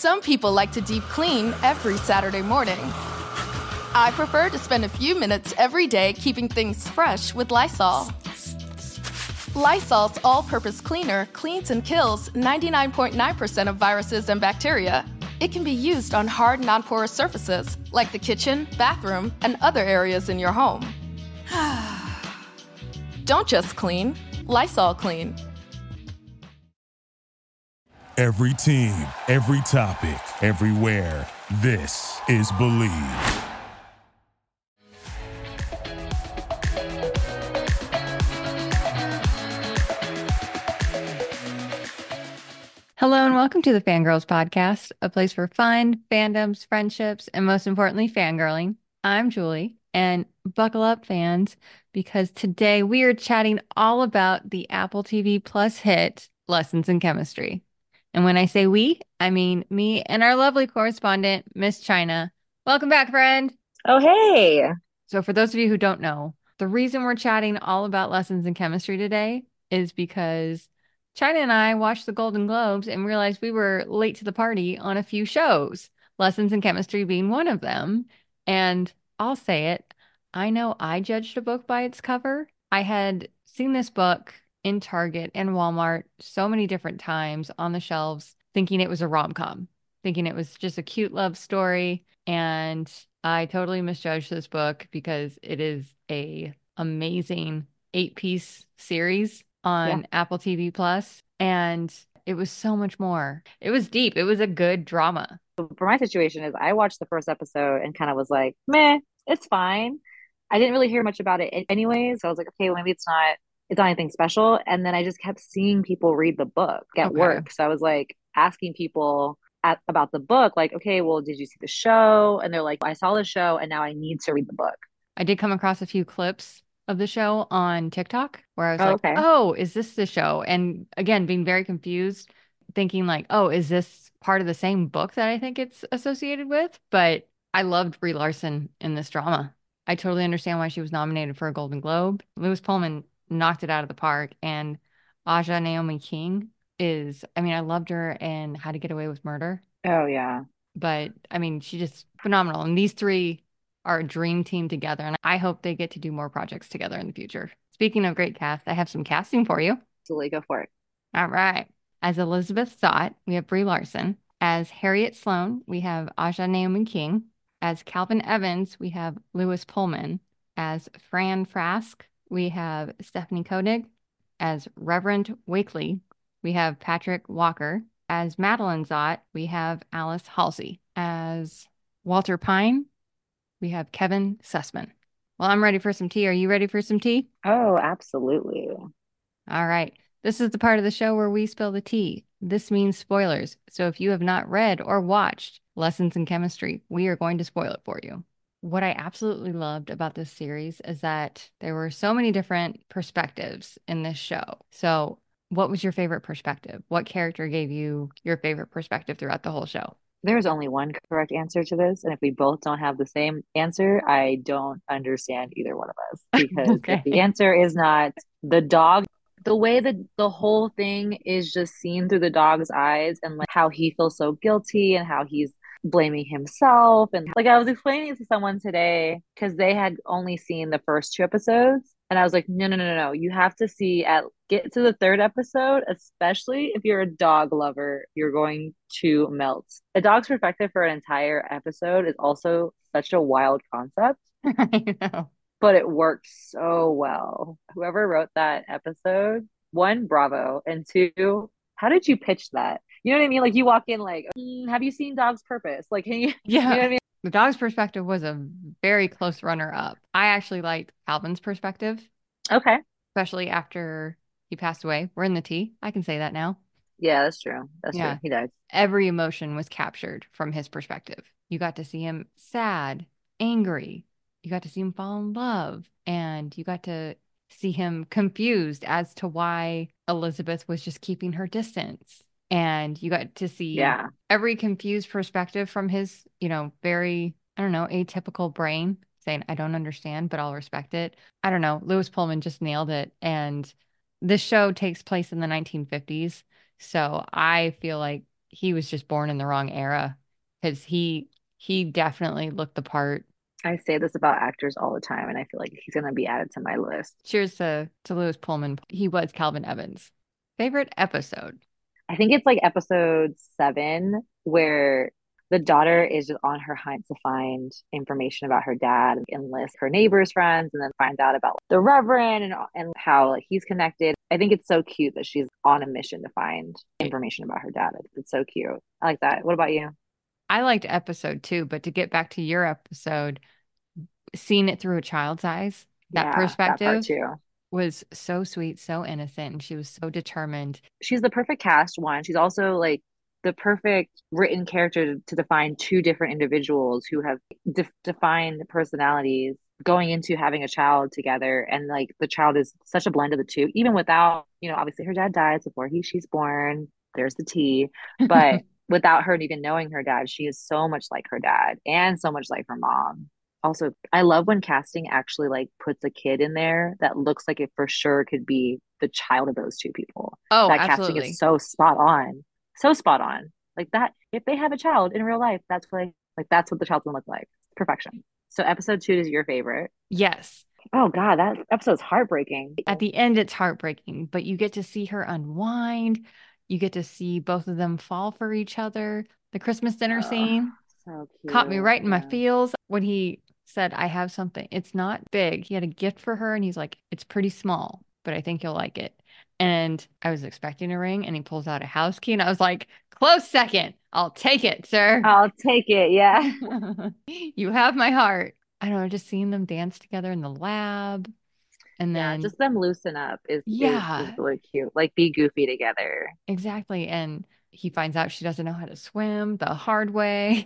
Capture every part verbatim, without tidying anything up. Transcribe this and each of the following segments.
Some people like to deep clean every Saturday morning. I prefer to spend a few minutes every day keeping things fresh with Lysol. Lysol's all-purpose cleaner cleans and kills ninety-nine point nine percent of viruses and bacteria. It can be used on hard, non-porous surfaces, like the kitchen, bathroom, and other areas in your home. Don't just clean, Lysol clean. Every team, every topic, everywhere. This is Believe. Hello and welcome to the Fangirls Podcast, a place for fun, fandoms, friendships, and most importantly, fangirling. I'm Julie, and buckle up, fans, because today we are chatting all about the Apple T V Plus hit, Lessons in Chemistry. And when I say we, I mean me and our lovely correspondent, Miss China. Welcome back, friend. Oh, hey. So for those of you who don't know, the reason we're chatting all about Lessons in Chemistry today is because China and I watched the Golden Globes and realized we were late to the party on a few shows, Lessons in Chemistry being one of them. And I'll say it, I know I judged a book by its cover. I had seen this book in Target and Walmart so many different times on the shelves, thinking it was a rom-com, thinking it was just a cute love story. And I totally misjudged this book because it is a amazing eight-piece series on yeah. Apple T V Plus, and it was so much more. It was deep. It was a good drama. For my situation is I watched the first episode and kind of was like, meh, it's fine. I didn't really hear much about it anyways. So I was like, okay, well, maybe it's not it's not anything special. And then I just kept seeing people read the book at okay. work. So I was like asking people at, about the book, like, okay, well, did you see the show? And they're like, I saw the show and now I need to read the book. I did come across a few clips of the show on TikTok where I was oh, like, okay. oh, is this the show? And again, being very confused, thinking like, oh, is this part of the same book that I think it's associated with? But I loved Brie Larson in this drama. I totally understand why she was nominated for a Golden Globe. Lewis Pullman knocked it out of the park. And Aja Naomi King is, I mean, I loved her in How to Get Away with Murder. Oh, yeah. But I mean, she just phenomenal. And these three are a dream team together. And I hope they get to do more projects together in the future. Speaking of great cast, I have some casting for you. Absolutely, go for it. All right. As Elizabeth Zott, we have Brie Larson. As Harriet Sloan, we have Aja Naomi King. As Calvin Evans, we have Lewis Pullman. As Fran Frask, we have Stephanie Koenig. As Reverend Wakely, we have Patrick Walker. As Madeline Zott, we have Alice Halsey. As Walter Pine, we have Kevin Sussman. Well, I'm ready for some tea. Are you ready for some tea? Oh, absolutely. All right. This is the part of the show where we spill the tea. This means spoilers. So if you have not read or watched Lessons in Chemistry, we are going to spoil it for you. What I absolutely loved about this series is that there were so many different perspectives in this show. So what was your favorite perspective? What character gave you your favorite perspective throughout the whole show? There's only one correct answer to this. And if we both don't have the same answer, I don't understand either one of us. Because okay. if the answer is not the dog, the way that the whole thing is just seen through the dog's eyes and like how he feels so guilty and how he's blaming himself. And like I was explaining it to someone today because they had only seen the first two episodes. And I was like, no, no, no, no, no. You have to see at get to the third episode, especially if you're a dog lover, you're going to melt. A dog's perspective for an entire episode is also such a wild concept. I know. But it worked so well. Whoever wrote that episode, one, bravo. And two, how did you pitch that? You know what I mean? Like you walk in like, mm, have you seen Dog's Purpose? Like, can you, yeah. you know what I mean? The dog's perspective was a very close runner up. I actually liked Calvin's perspective. Okay. Especially after he passed away. We're in the tea. I can say that now. Yeah, that's true. That's yeah. true. He died. Every emotion was captured from his perspective. You got to see him sad, angry. You got to see him fall in love. And you got to see him confused as to why Elizabeth was just keeping her distance. And you got to see yeah. every confused perspective from his, you know, very, I don't know, atypical brain saying, I don't understand, but I'll respect it. I don't know. Lewis Pullman just nailed it. And this show takes place in the nineteen fifties. So I feel like he was just born in the wrong era because he he definitely looked the part. I say this about actors all the time, and I feel like he's going to be added to my list. Cheers to, to Lewis Pullman. He was Calvin Evans. Favorite episode? I think it's like episode seven where the daughter is just on her hunt to find information about her dad, enlist her neighbors' friends, and then find out about the Reverend and and how like, he's connected. I think it's so cute that she's on a mission to find information about her dad. It's so cute. I like that. What about you? I liked episode two, but to get back to your episode, seeing it through a child's eyes, that Yeah, that part perspective too. was so sweet, so innocent, and she was so determined. She's the perfect cast one. She's also like the perfect written character to, to define two different individuals who have de- defined personalities going into having a child together. And like the child is such a blend of the two, even without, you know, obviously her dad dies before he she's born. There's the tea. But without her even knowing her dad, she is so much like her dad and so much like her mom. Also, I love when casting actually like puts a kid in there that looks like it for sure could be the child of those two people. Oh, That casting absolutely. is so spot on. So spot on. Like that, if they have a child in real life, that's what like that's what the child's gonna look like. Perfection. So episode two is your favorite. Yes. Oh God, that episode's heartbreaking. At the end, it's heartbreaking, but you get to see her unwind. You get to see both of them fall for each other. The Christmas dinner Oh, scene so caught me cute. right in my Yeah. feels when he said, I have something. It's not big. He had a gift for her, and he's like, it's pretty small, but I think you'll like it. And I was expecting a ring, and he pulls out a house key, and I was like, close second. I'll take it, sir. I'll take it. Yeah. You have my heart. I don't know, just seeing them dance together in the lab. And Yeah, then, just them loosen up is, is yeah, is really cute. Like be goofy together. exactly. And he finds out she doesn't know how to swim the hard way.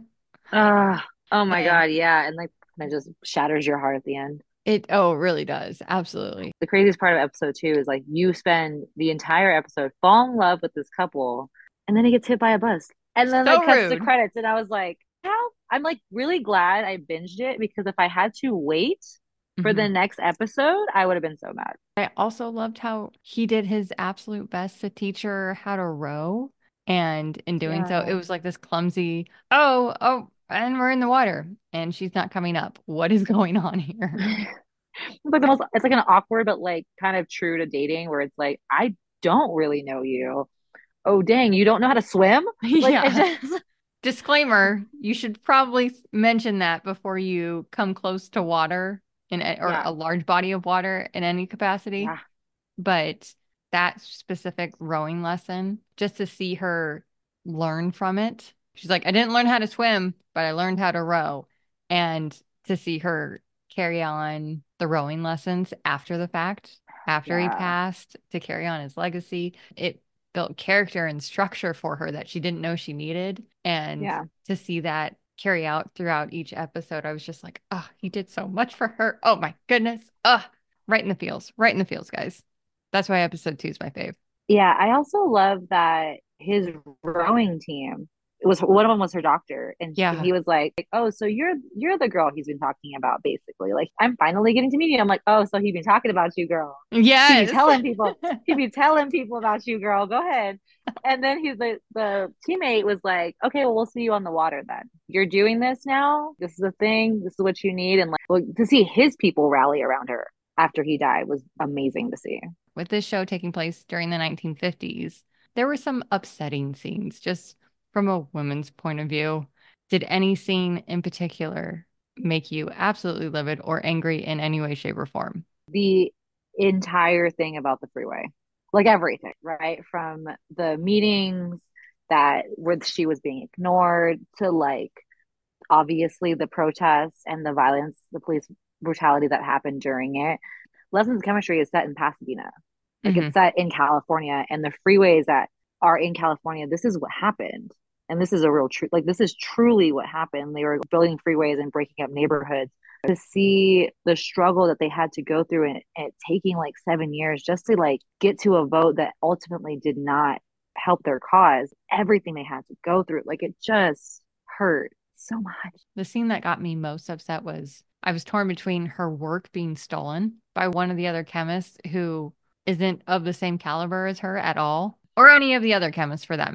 Oh, oh my And God, yeah. And like it just shatters your heart at the end. it, oh, it really does. Absolutely. The craziest part of episode two is like you spend the entire episode fall in love with this couple, and then he gets hit by a bus. And then like So cuts to rude. credits, and I was like, how? I'm like really glad I binged it because if I had to wait for the Mhm. next episode, I would have been so mad. I also loved how he did his absolute best to teach her how to row. And in doing so, it Yeah. was like this clumsy, oh, oh, and we're in the water and she's not coming up. What is going on here? It's like the most, it's like an awkward but like kind of true to dating where it's like, I don't really know you. Oh dang, you don't know how to swim? Like I Yeah. just Disclaimer, you should probably mention that before you come close to water in a, or yeah, a large body of water in any capacity. yeah, But that specific rowing lesson, just to see her learn from it. She's like, I didn't learn how to swim, but I learned how to row. And to see her carry on the rowing lessons after the fact, after he yeah, passed, to carry on his legacy, it built character and structure for her that she didn't know she needed. And yeah. to see that carry out throughout each episode, I was just like, oh, he did so much for her. Oh my goodness. Oh, right in the feels, right in the feels, guys. That's why episode two is my fave. Yeah, I also love that his rowing team, it was one of them was her doctor, and she, Yeah. he was like, "Oh, so you're you're the girl he's been talking about, basically. Like, I'm finally getting to meet you." I'm like, "Oh, so he been talking about you, girl. He be Yes. telling people, he be telling people about you, girl. Go ahead." And then he's like, the teammate was like, "Okay, well, we'll see you on the water then. You're doing this now. This is a thing. This is what you need." And like, well, to see his people rally around her after he died was amazing to see. With this show taking place during the nineteen fifties, there were some upsetting scenes just from a woman's point of view. Did any scene in particular make you absolutely livid or angry in any way, shape, or form? The entire thing about the freeway, like everything, right? From the meetings that where she was being ignored to like obviously the protests and the violence, the police brutality that happened during it. Lessons of Chemistry is set in Pasadena. Like Hmm. it's set in California and the freeways that are in California, this is what happened. And this is a real truth. Like this is truly what happened. They were building freeways and breaking up neighborhoods. To see the struggle that they had to go through and it taking like seven years just to like get to a vote that ultimately did not help their cause, everything they had to go through, like it just hurt so much. The scene that got me most upset was I was torn between her work being stolen by one of the other chemists who isn't of the same caliber as her at all, or any of the other chemists for that matter.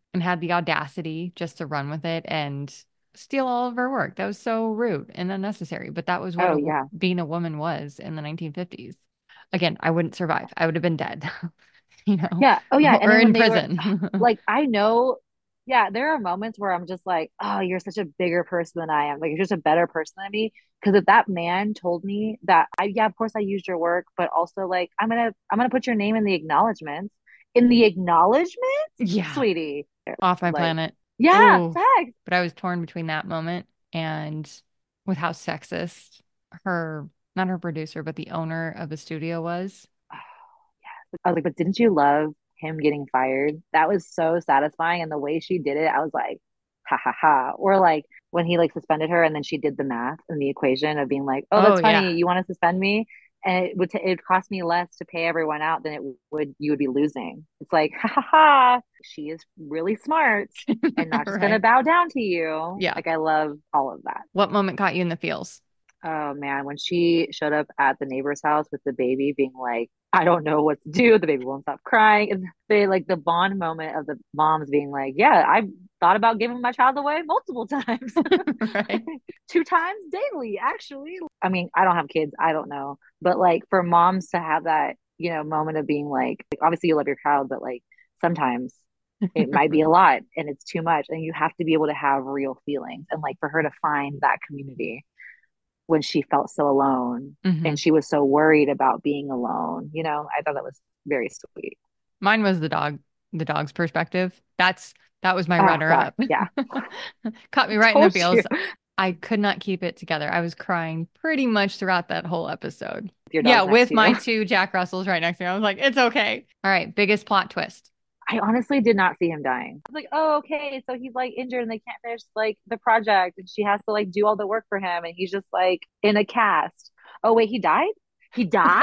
and had the audacity just to run with it and steal all of her work. That was so rude and unnecessary. But that was what Oh, a, yeah. being a woman was in the nineteen fifties. Again, I wouldn't survive. I would have been dead, you know, Yeah. Oh, yeah. And or then when in they were prison. like, I know, yeah, there are moments where I'm just like, oh, you're such a bigger person than I am. Like, you're just a better person than me. Because if that man told me that, I, yeah, of course I used your work, but also like, I'm gonna, I'm gonna put your name in the acknowledgments. In the acknowledgments, Yeah. sweetie. Off my Like, planet. yeah, Ooh. facts. But I was torn between that moment and with how sexist her, not her producer, but the owner of the studio was. I was like, but didn't you love him getting fired? That was so satisfying. And the way she did it, I was like, ha ha ha. Or like when he like suspended her and then she did the math and the equation of being like, oh, Oh, that's yeah. funny. You want to suspend me? And it would t- it would cost me less to pay everyone out than it would you would be losing. It's like, ha ha ha. She is really smart and not just gonna Right. bow down to you. Yeah. Like I love all of that. What moment caught you in the feels? Oh man, when she showed up at the neighbor's house with the baby being like, I don't know what to do. The baby won't stop crying. And they like the bond moment of the moms being like, yeah, I thought about giving my child away multiple times. Right. Two times daily, actually. I mean, I don't have kids. I don't know. But like for moms to have that, you know, moment of being like, like obviously you love your child, but like sometimes it might be a lot and it's too much. And you have to be able to have real feelings. And like for her to find that community when she felt so alone Mhm. and she was so worried about being alone. You know, I thought that was very sweet. Mine was the dog, the dog's perspective. That's that was my Oh, runner God. up. Yeah. Caught me right in the Told feels. you. I could not keep it together. I was crying pretty much throughout that whole episode. Your Yeah, dog's next with to my you. two Jack Russells right next to me. I was like, it's okay. All right, biggest plot twist. I honestly did not see him dying. I was like, oh, okay. So he's like injured and they can't finish like the project and she has to like do all the work for him and he's just like in a cast. Oh, wait, he died? He died?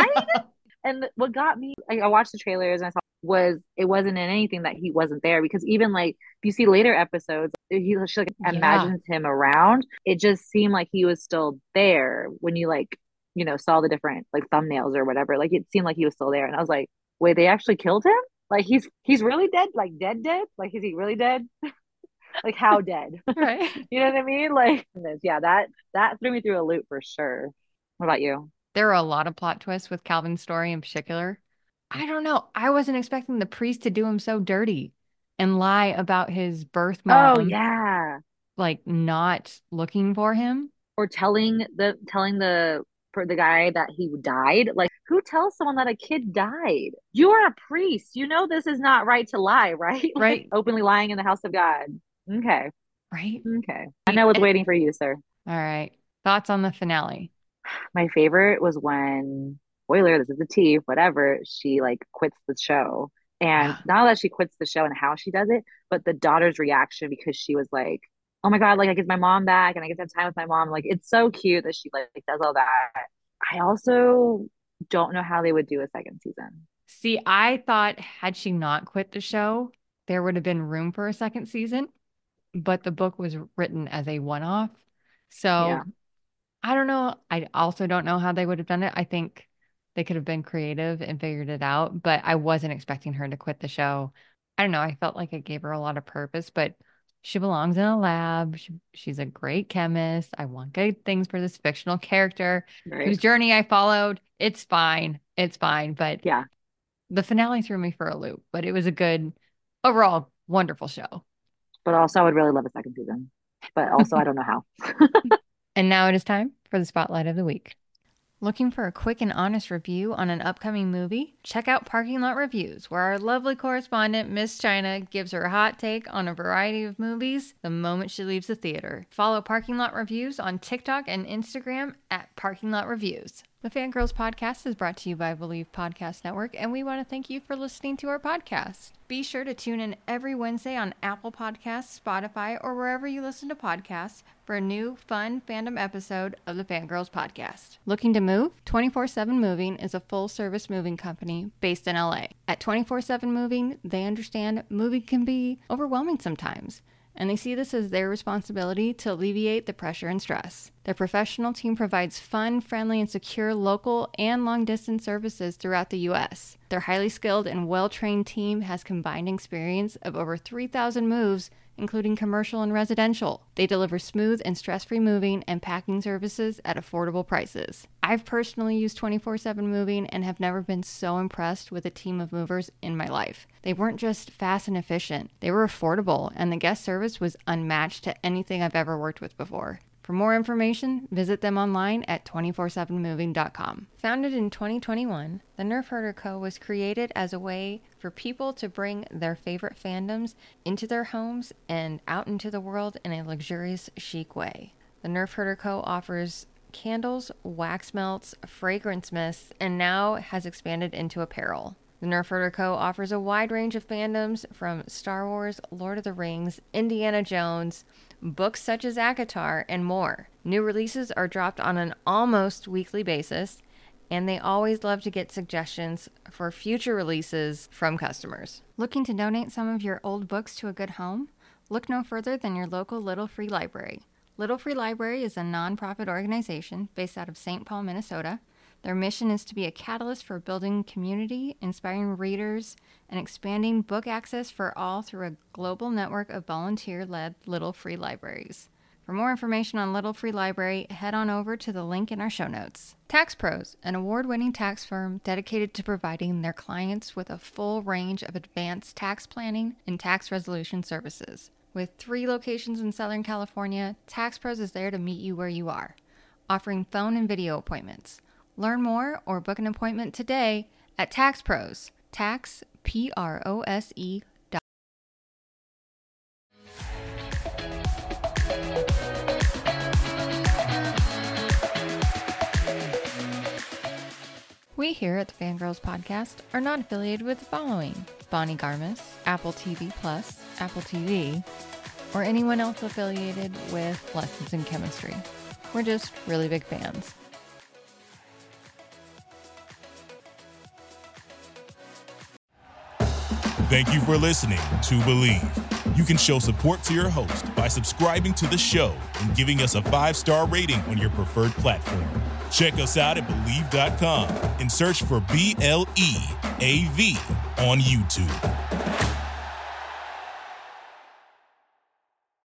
And what got me, like, I watched the trailers and I saw was it wasn't in anything that he wasn't there because even like if you see later episodes, he she like Yeah. imagines him around. It just seemed like he was still there when you like you know saw the different like thumbnails or whatever. Like it seemed like he was still there, and I was like, wait, they actually killed him? Like he's he's really dead? Like dead dead? Like is he really dead? Like how dead? Right. You know what I mean? Like yeah, that that threw me through a loop for sure. What about you? There were a lot of plot twists with Calvin's story in particular. I don't know. I wasn't expecting the priest to do him so dirty and lie about his birth Oh mom, yeah. like not looking for him. Or telling the telling the for the guy that he died. Like who tells someone that a kid died? You are a priest. You know this is not right to lie, right? Like Right. openly lying in the house of God. Okay. Right. Okay. I know what's waiting for you, sir. All right. Thoughts on the finale? My favorite was when spoiler, this is a T, whatever, she like quits the show. And not that she quits the show and how she does it, but the daughter's reaction because she was like, oh my God, like I get my mom back and I get to have time with my mom. Like it's so cute that she like does all that. I also don't know how they would do a second season. See, I thought had she not quit the show, there would have been room for a second season, but the book was written as a one-off. So Yeah. I don't know. I also don't know how they would have done it. I think they could have been creative and figured it out, but I wasn't expecting her to quit the show. I don't know. I felt like it gave her a lot of purpose, but she belongs in a lab. She, she's a great chemist. I want good things for this fictional character Right. whose journey I followed. It's fine. It's fine. But Yeah. the finale threw me for a loop, but it was a good, overall, wonderful show. But also I would really love a second season. But also I don't know how. And now it is time for the Spotlight of the Week. Looking for a quick and honest review on an upcoming movie? Check out Parking Lot Reviews, where our lovely correspondent, Miss China, gives her hot take on a variety of movies the moment she leaves the theater. Follow Parking Lot Reviews on TikTok and Instagram at Parking Lot Reviews. The Fangirls Podcast is brought to you by Believe Podcast Network, and we want to thank you for listening to our podcast. Be sure to tune in every Wednesday on Apple Podcasts, Spotify, or wherever you listen to podcasts for a new, fun fandom episode of the Fangirls Podcast. Looking to move? twenty-four seven Moving is a full-service moving company based in L A. At twenty-four seven Moving, they understand moving can be overwhelming sometimes, and they see this as their responsibility to alleviate the pressure and stress. Their professional team provides fun, friendly, and secure local and long-distance services throughout the U S. Their highly skilled and well-trained team has combined experience of over three thousand moves, including commercial and residential. They deliver smooth and stress-free moving and packing services at affordable prices. I've personally used twenty-four seven Moving and have never been so impressed with a team of movers in my life. They weren't just fast and efficient, they were affordable, and the guest service was unmatched to anything I've ever worked with before. For more information, visit them online at two four seven moving dot com. Founded in twenty twenty-one, the Nerf Herder Co. was created as a way for people to bring their favorite fandoms into their homes and out into the world in a luxurious, chic way. The Nerf Herder Co. offers candles, wax melts, fragrance mists, and now has expanded into apparel. The Nerf Herder Co. offers a wide range of fandoms from Star Wars, Lord of the Rings, Indiana Jones, books such as ACOTAR, and more. New releases are dropped on an almost weekly basis, and they always love to get suggestions for future releases from customers. Looking to donate some of your old books to a good home? Look no further than your local Little Free Library. Little Free Library is a nonprofit organization based out of Saint Paul, Minnesota. Their mission is to be a catalyst for building community, inspiring readers, and expanding book access for all through a global network of volunteer-led Little Free Libraries. For more information on Little Free Library, head on over to the link in our show notes. Tax Pros, an award-winning tax firm dedicated to providing their clients with a full range of advanced tax planning and tax resolution services. With three locations in Southern California, Tax Pros is there to meet you where you are, offering phone and video appointments. Learn more or book an appointment today at Tax Pros. Tax, P R O S E. We here at the Fangirls Podcast are not affiliated with the following: Bonnie Garmis, Apple T V Plus, Apple T V, or anyone else affiliated with Lessons in Chemistry. We're just really big fans. Thank you for listening to Believe. You can show support to your host by subscribing to the show and giving us a five-star rating on your preferred platform. Check us out at Believe dot com and search for B L E A V on YouTube.